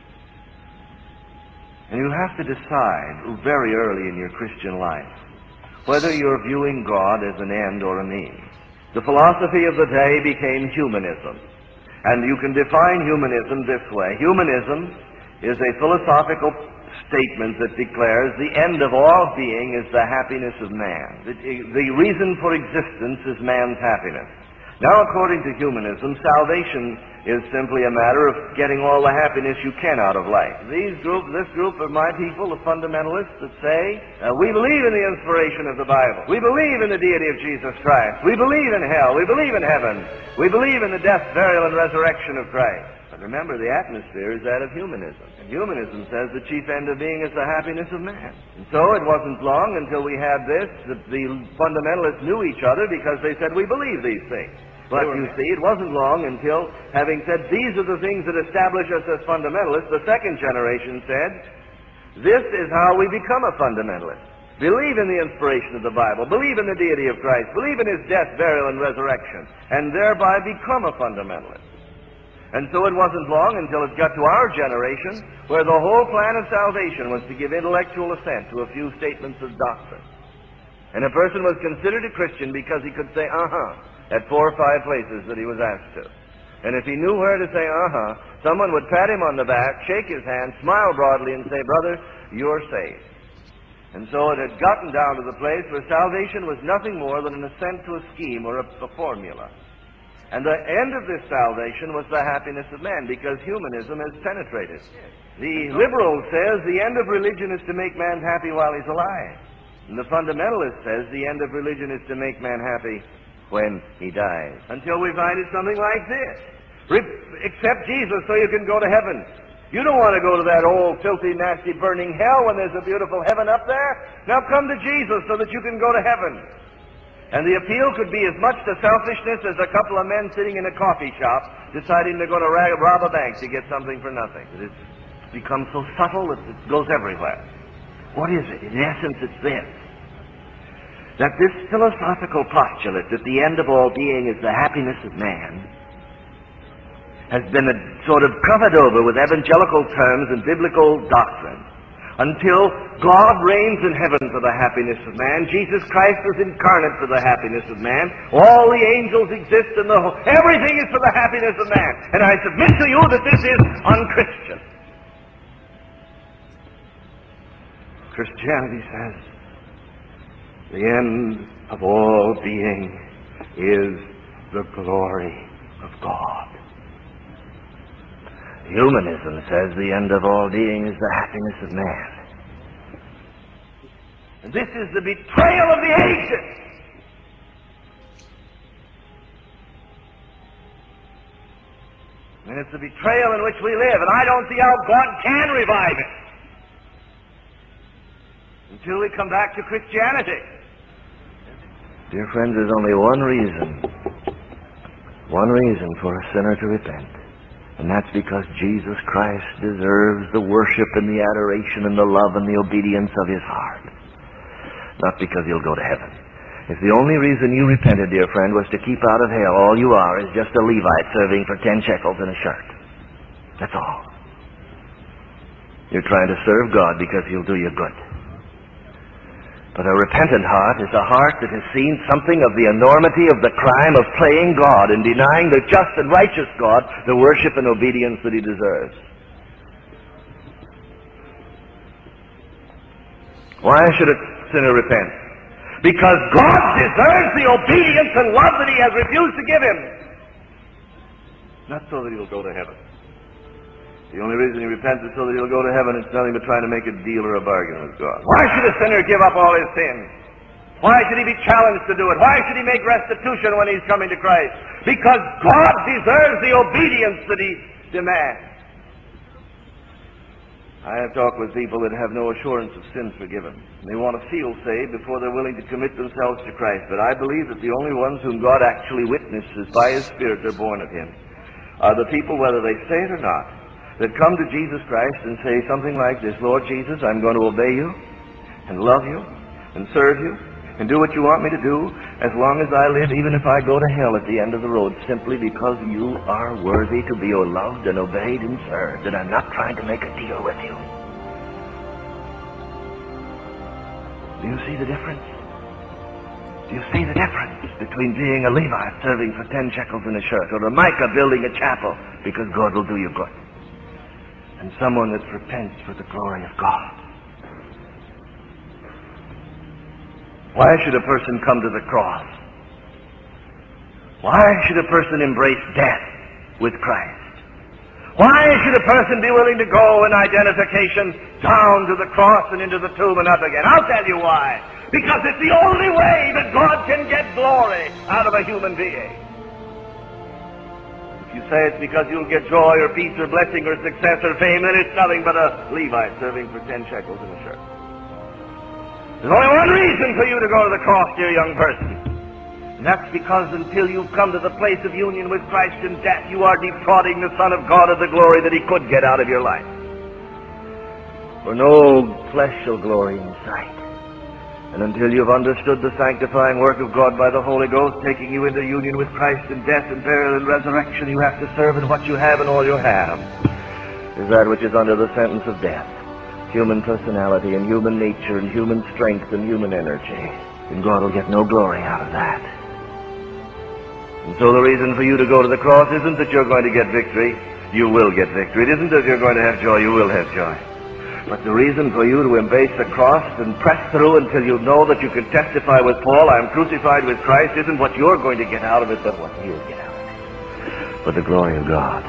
And you have to decide very early in your Christian life whether you're viewing God as an end or a means. The philosophy of the day became humanism. And you can define humanism this way. Humanism is a philosophical statement that declares the end of all being is the happiness of man. The, the reason for existence is man's happiness. Now, according to humanism, salvation is simply a matter of getting all the happiness you can out of life. These group, this group of my people, the fundamentalists, that say, uh, we believe in the inspiration of the Bible. We believe in the deity of Jesus Christ. We believe in hell. We believe in heaven. We believe in the death, burial, and resurrection of Christ. But remember, the atmosphere is that of humanism. And humanism says the chief end of being is the happiness of man. And so it wasn't long until we had this that the fundamentalists knew each other, because they said, we believe these things. But you see, it wasn't long until, having said these are the things that establish us as fundamentalists, the second generation said, this is how we become a fundamentalist. Believe in the inspiration of the Bible, believe in the deity of Christ, believe in his death, burial, and resurrection, and thereby become a fundamentalist. And so it wasn't long until it got to our generation, where the whole plan of salvation was to give intellectual assent to a few statements of doctrine. And a person was considered a Christian because he could say, uh-huh, at four or five places that he was asked to. And if he knew where to say, uh-huh, someone would pat him on the back, shake his hand, smile broadly, and say, brother, you're saved. And so it had gotten down to the place where salvation was nothing more than an assent to a scheme or a, a formula. And the end of this salvation was the happiness of man, because humanism has penetrated. The liberal says the end of religion is to make man happy while he's alive. And the fundamentalist says the end of religion is to make man happy when he dies. Until we find it something like this. Re- accept Jesus so you can go to heaven. You don't want to go to that old, filthy, nasty, burning hell when there's a beautiful heaven up there. Now come to Jesus so that you can go to heaven. And the appeal could be as much to selfishness as a couple of men sitting in a coffee shop deciding they're going to rag, rob a bank to get something for nothing. It's become so subtle that it goes everywhere. What is it? In essence, it's this. That this philosophical postulate that the end of all being is the happiness of man has been a, sort of covered over with evangelical terms and biblical doctrine until God reigns in heaven for the happiness of man. Jesus Christ was incarnate for the happiness of man. All the angels exist in the whole. Everything is for the happiness of man. And I submit to you that this is unchristian. Christianity says the end of all being is the glory of God. Humanism says the end of all being is the happiness of man. And this is the betrayal of the ages. And it's the betrayal in which we live, and I don't see how God can revive it until we come back to Christianity. Dear friends, there's only one reason, one reason for a sinner to repent, and that's because Jesus Christ deserves the worship and the adoration and the love and the obedience of his heart, not because he'll go to heaven. If the only reason you repented, dear friend, was to keep out of hell, all you are is just a Levite serving for ten shekels in a shirt. That's all. You're trying to serve God because he'll do you good. But a repentant heart is a heart that has seen something of the enormity of the crime of playing God and denying the just and righteous God the worship and obedience that he deserves. Why should a sinner repent? Because God deserves the obedience and love that he has refused to give him. Not so that he'll go to heaven. The only reason he repents is so that he'll go to heaven. It's nothing but trying to make a deal or a bargain with God. Why should a sinner give up all his sins? Why should he be challenged to do it? Why should he make restitution when he's coming to Christ? Because God deserves the obedience that he demands. I have talked with people that have no assurance of sins forgiven. They want to feel saved before they're willing to commit themselves to Christ. But I believe that the only ones whom God actually witnesses by his Spirit are born of him are the people, whether they say it or not, that come to Jesus Christ and say something like this: Lord Jesus, I'm going to obey you and love you and serve you and do what you want me to do as long as I live, even if I go to hell at the end of the road, simply because you are worthy to be loved and obeyed and served, and I'm not trying to make a deal with you. Do you see the difference? Do you see the difference between being a Levite serving for ten shekels in a shirt, or a Micah building a chapel because God will do you good, and someone that repents for the glory of God? Why should a person come to the cross? Why should a person embrace death with Christ? Why should a person be willing to go in identification down to the cross and into the tomb and up again? I'll tell you why. Because it's the only way that God can get glory out of a human being. If you say it's because you'll get joy or peace or blessing or success or fame, then it's nothing but a Levite serving for ten shekels in a shirt. There's only one reason for you to go to the cross, dear young person. And that's because until you've come to the place of union with Christ in death, you are defrauding the Son of God of the glory that he could get out of your life. For no flesh shall glory in sight. And until you've understood the sanctifying work of God by the Holy Ghost, taking you into union with Christ in death and burial and resurrection, you have to serve, and what you have and all you have is that which is under the sentence of death. Human personality and human nature and human strength and human energy. And God will get no glory out of that. And so the reason for you to go to the cross isn't that you're going to get victory. You will get victory. It isn't that you're going to have joy. You will have joy. But the reason for you to embrace the cross and press through until you know that you can testify with Paul, I am crucified with Christ, isn't what you're going to get out of it, but what he'll get out of it. For the glory of God.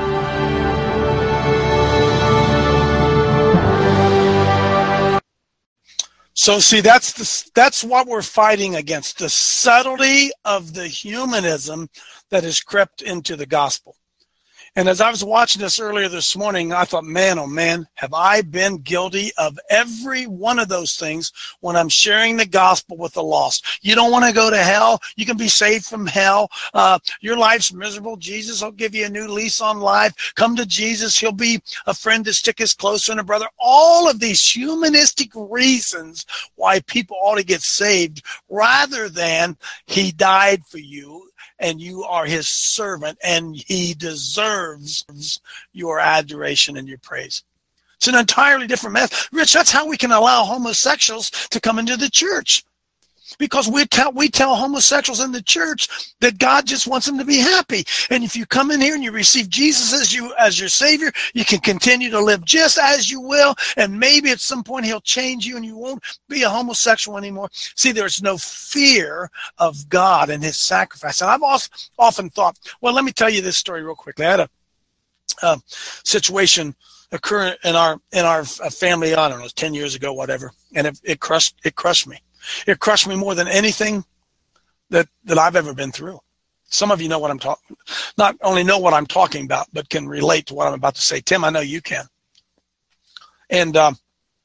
So see, that's the, that's what we're fighting against, the subtlety of the humanism that has crept into the gospel. And as I was watching this earlier this morning, I thought, man, oh man, have I been guilty of every one of those things when I'm sharing the gospel with the lost. You don't want to go to hell. You can be saved from hell. Uh, your life's miserable. Jesus will give you a new lease on life. Come to Jesus. He'll be a friend to stick us closer than a brother. All of these humanistic reasons why people ought to get saved, rather than he died for you and you are his servant, and he deserves your adoration and your praise. It's an entirely different method. Rich, that's how we can allow homosexuals to come into the church. Because we tell we tell homosexuals in the church that God just wants them to be happy. And if you come in here and you receive Jesus as you as your Savior, you can continue to live just as you will. And maybe at some point he'll change you and you won't be a homosexual anymore. See, there's no fear of God and his sacrifice. And I've also often thought, well, let me tell you this story real quickly. I had a uh, situation occur in our in our family, I don't know, ten years ago, whatever. And it, it crushed it crushed me. It crushed me more than anything that, that I've ever been through. Some of you know what I'm talking, not only know what I'm talking about, but can relate to what I'm about to say. Tim, I know you can. And um,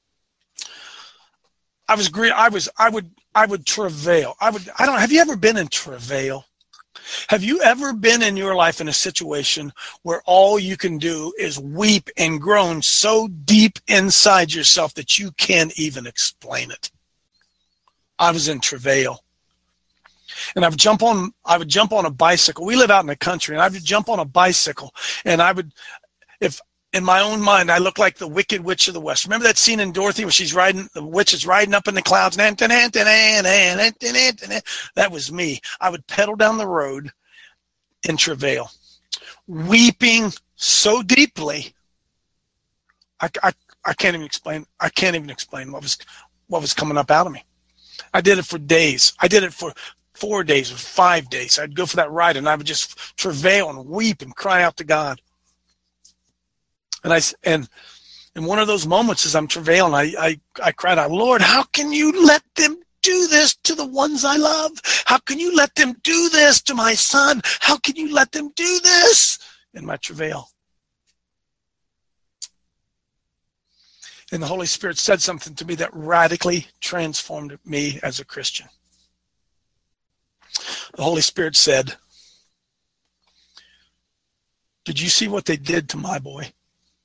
I was, I was, I would, I would travail. I would, I don't. Have you ever been in travail? Have you ever been in your life in a situation where all you can do is weep and groan so deep inside yourself that you can't even explain it? I was in travail, and I would jump on. I would jump on a bicycle. We live out in the country, and I would jump on a bicycle, and I would, if in my own mind, I look like the Wicked Witch of the West. Remember that scene in Dorothy where she's riding, the witch is riding up in the clouds? That was me. I would pedal down the road in travail, weeping so deeply. I, I, I can't even explain. I can't even explain what was, what was coming up out of me. I did it for days. I did it for four days or five days. I'd go for that ride and I would just travail and weep and cry out to God. And I and in one of those moments as I'm travailing, I, I, I cried out, Lord, how can you let them do this to the ones I love? How can you let them do this to my son? How can you let them do this? In my travail. And the Holy Spirit said something to me that radically transformed me as a Christian. The Holy Spirit said, did you see what they did to my boy?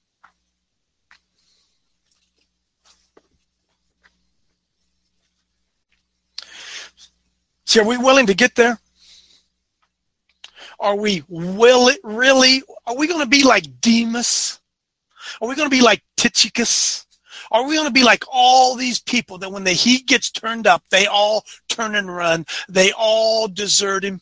See, are we willing to get there? Are we will it really? Are we going to be like Demas? Are we going to be like Tychicus? Are we going to be like all these people that when the heat gets turned up, they all turn and run? They all desert him?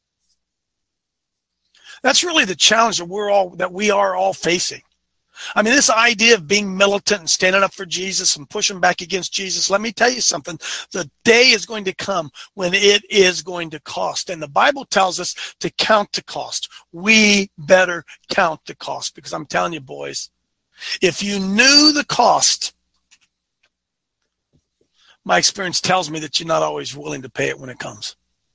That's really the challenge that we're all that we are all facing. I mean, this idea of being militant and standing up for Jesus and pushing back against Jesus, let me tell you something. The day is going to come when it is going to cost. And the Bible tells us to count the cost. We better count the cost, because I'm telling you, boys, if you knew the cost, my experience tells me that you're not always willing to pay it when it comes.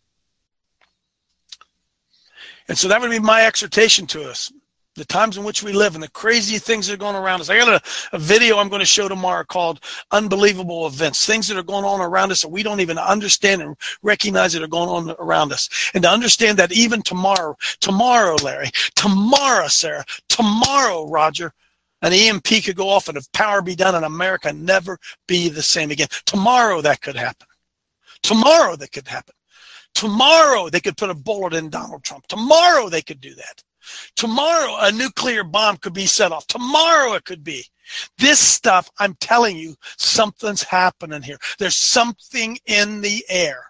And so that would be my exhortation to us. The times in which we live and the crazy things that are going around us. I got a, a video I'm going to show tomorrow called Unbelievable Events, things that are going on around us that we don't even understand and recognize that are going on around us. And to understand that even tomorrow, tomorrow, Larry, tomorrow, Sarah, tomorrow, Roger, an E M P could go off and if power be done in America, never be the same again. Tomorrow that could happen. Tomorrow that could happen. Tomorrow they could put a bullet in Donald Trump. Tomorrow they could do that. Tomorrow, a nuclear bomb could be set off. Tomorrow it could be. This stuff, I'm telling you, something's happening here. There's something in the air.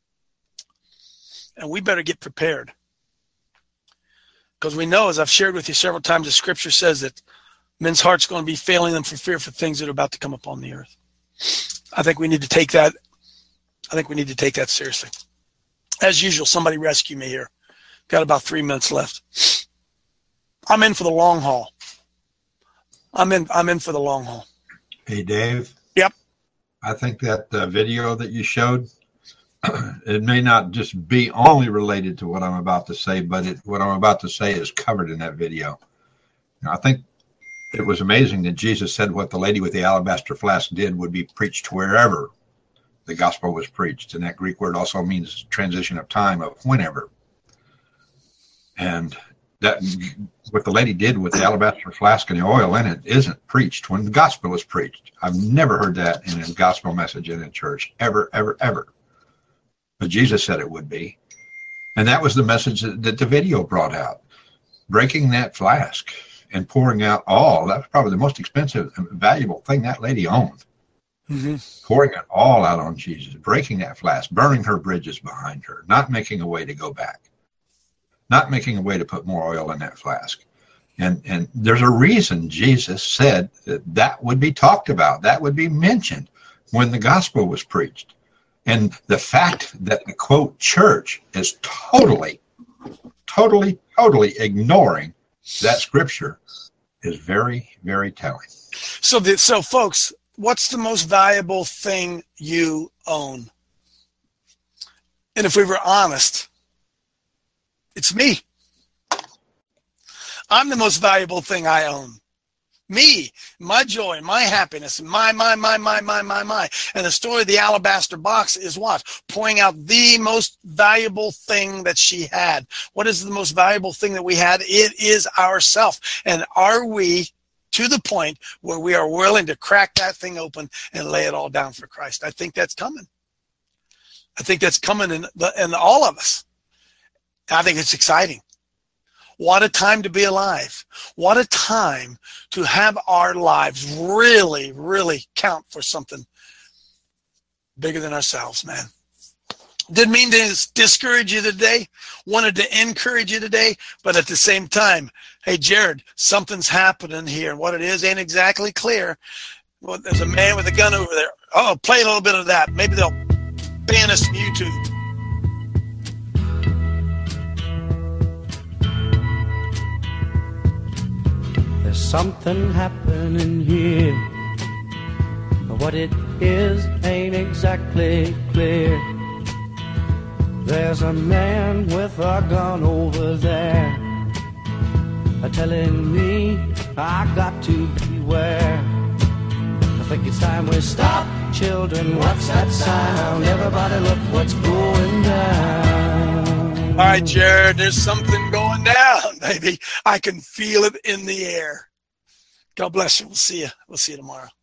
And we better get prepared. Because we know, as I've shared with you several times, the scripture says that men's hearts are going to be failing them for fear for things that are about to come upon the earth. I think we need to take that. I think we need to take that seriously. As usual, somebody rescue me here. Got about three minutes left. I'm in for the long haul. I'm in. I'm in for the long haul. Hey, Dave. Yep. I think that uh, video that you showed, it may not just be only related to what I'm about to say, but it, what I'm about to say is covered in that video. Now, I think it was amazing that Jesus said what the lady with the alabaster flask did would be preached wherever the gospel was preached. And that Greek word also means transition of time, of whenever. And that what the lady did with the alabaster flask and the oil in it isn't preached when the gospel was preached. I've never heard that in a gospel message in a church, ever, ever, ever. But Jesus said it would be. And that was the message that, that the video brought out. Breaking that flask and pouring out all, that was probably the most expensive and valuable thing that lady owned. Mm-hmm. Pouring it all out on Jesus, breaking that flask, burning her bridges behind her, not making a way to go back. Not making a way to put more oil in that flask. And and there's a reason Jesus said that that would be talked about, that would be mentioned when the gospel was preached. And the fact that the, quote, church is totally, totally, totally ignoring that scripture is very, very telling. So, the, so folks, what's the most valuable thing you own? And if we were honest, it's me. I'm the most valuable thing I own. Me, my joy, my happiness, my, my, my, my, my, my, my. And the story of the alabaster box is what? Pouring out the most valuable thing that she had. What is the most valuable thing that we had? It is ourself. And are we to the point where we are willing to crack that thing open and lay it all down for Christ? I think that's coming. I think that's coming in, the, in all of us. I think it's exciting. What a time to be alive. What a time to have our lives really, really count for something bigger than ourselves, man. Didn't mean to discourage you today. Wanted to encourage you today. But at the same time, hey, Jared, something's happening here. What it is ain't exactly clear. Well, there's a man with a gun over there. Oh, play a little bit of that. Maybe they'll ban us from YouTube. There's something happening here. What it is ain't exactly clear. There's a man with a gun over there, telling me I got to beware. I think it's time we stop, children. What's that sound? Everybody look what's going down. All right, Jared, there's something going down, baby. I can feel it in the air. God bless you. We'll see you. We'll see you tomorrow.